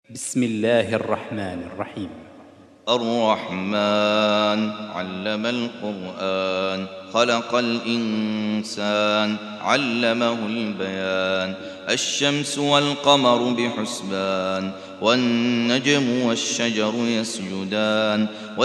بسم الله الرحمن الرحيم. الرحمن علم القرآن خلق الإنسان علمه البيان. الشمس والقمر بحسبان والنجم والشجر يسجدان.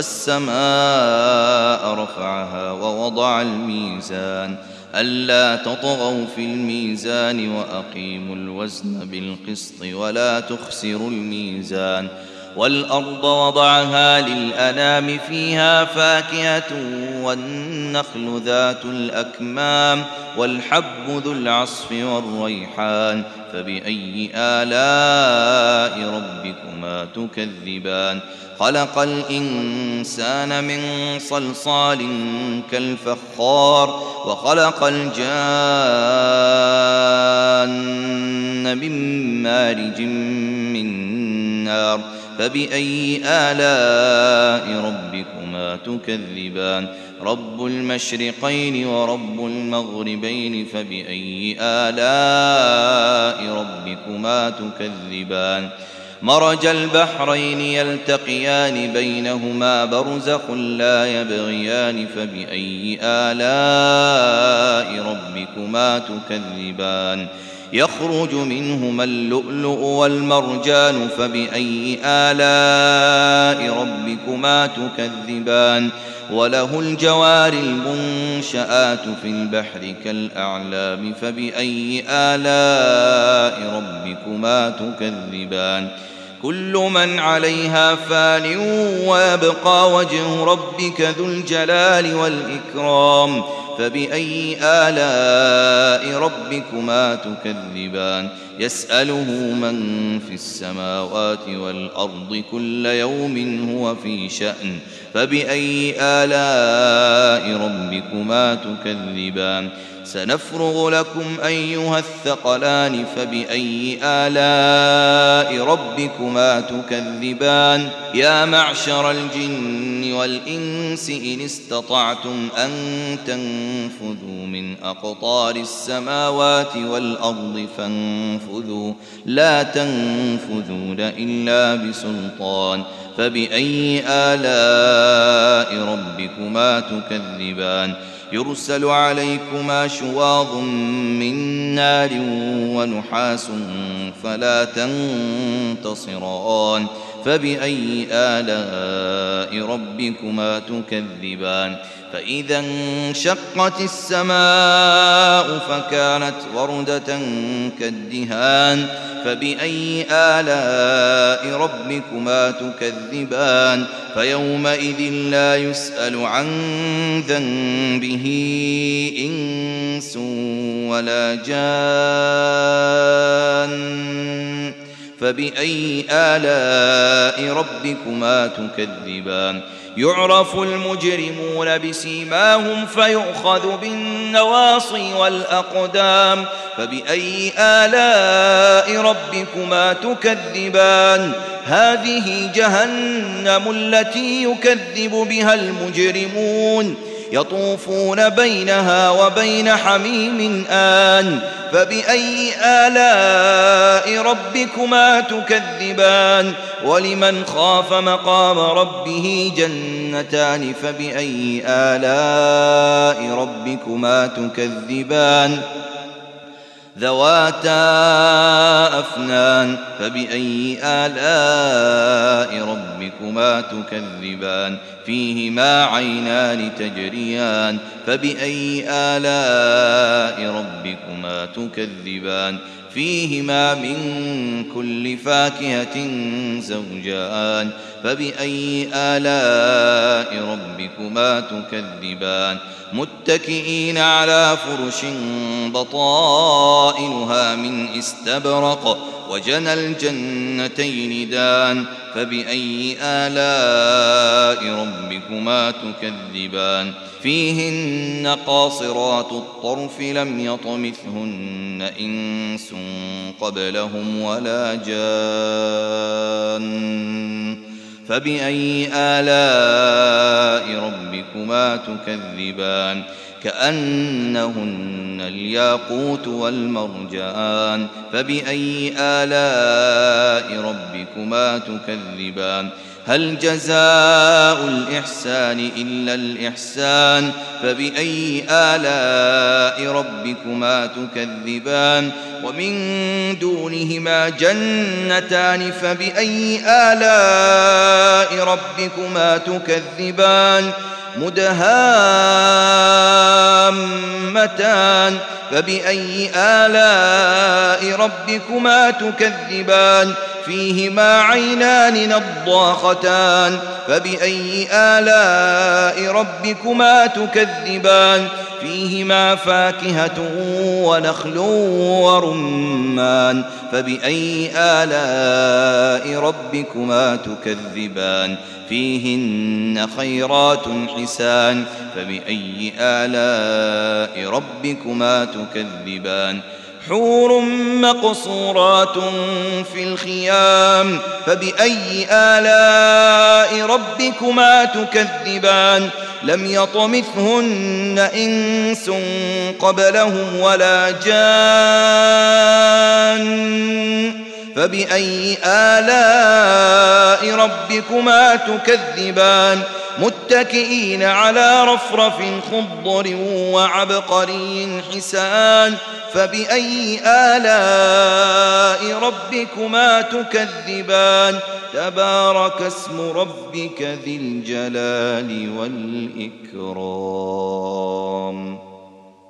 والسماء رفعها ووضع الميزان ألا تطغوا في الميزان وأقيموا الوزن بالقسط ولا تخسروا الميزان. والأرض وضعها للأنام فيها فاكهة والنخل ذات الأكمام والحب ذو العصف والريحان فبأي آلاء ربكما تكذبان. خلق الإنسان من صلصال كالفخار وخلق الجان من مارج من نار فبأي آلاء ربكما تكذبان. رب المشرقين ورب المغربين فبأي آلاء ربكما تكذبان. مرج البحرين يلتقيان بينهما برزخ لا يبغيان فبأي آلاء ربكما تكذبان. يخرج منهما اللؤلؤ والمرجان فبأي آلاء ربكما تكذبان. وله الجوار المنشآت في البحر كالأعلام فبأي آلاء ربكما تكذبان. كل من عليها فان ويبقى وجه ربك ذو الجلال والإكرام فبأي آلاء ربكما تكذبان. يسأله من في السماوات والأرض كل يوم هو في شأن فبأي آلاء ربكما تكذبان. سنفرغ لكم أيها الثقلان فبأي آلاء ربكما تكذبان. يا معشر الجن والإنس إن استطعتم أن تنفذوا من أقطار السماوات والأرض فانفذوا لا تنفذون إلا بسلطان فبأي آلاء ربكما تكذبان. يرسل عليكما شواظ من نار ونحاس فلا تنتصران فبأي آلاء ربكما تكذبان. فإذا انشقت السماء فكانت وردة كالدهان فبأي آلاء ربكما تكذبان. فيومئذ لا يسأل عن ذنبه إنس ولا جان فبأي آلاء ربكما تكذبان. يعرف المجرمون بسيماهم فيؤخذ بالنواصي والأقدام فبأي آلاء ربكما تكذبان. هذه جهنم التي يكذب بها المجرمون يطوفون بينها وبين حميم آن فبأي آلاء ربكما تكذبان. ولمن خاف مقام ربه جنتان فبأي آلاء ربكما تكذبان. ذواتا أفنان فبأي آلاء ربكما تكذبان. فيهما عينان تجريان فبأي آلاء ربكما تكذبان. فيهما من كل فاكهة زوجان فبأي آلاء ربكما تكذبان. متكئين على فرش بطائنها من استبرق وجنى الجنتين دان فبأي آلاء ربكما تكذبان. فيهن قاصرات الطرف لم يطمثهن إنس قبلهم ولا جان فبأي آلاء ربكما تكذبان. كأنهن الياقوت والمرجان فبأي آلاء ربكما تكذبان هل جزاء الإحسان إلا الإحسان فبأي آلاء ربكما تكذبان ومن دونهما جنتان فبأي آلاء ربكما تكذبان مدهامتان فبأي آلاء ربكما تكذبان فيهما عينان نضاختان فبأي آلاء ربكما تكذبان فيهما فاكهة ونخل ورمان فبأي آلاء ربكما تكذبان فيهن خيرات حسان فبأي آلاء ربكما تكذبان حور مقصورات في الخيام فبأي آلاء ربكما تكذبان لم يطمثهن إنس قبلهم ولا جان فبأي آلاء ربكما تكذبان متكئين على رفرف خضر وعبقري حسان فبأي آلاء ربكما تكذبان تبارك اسم ربك ذي الجلال والإكرام.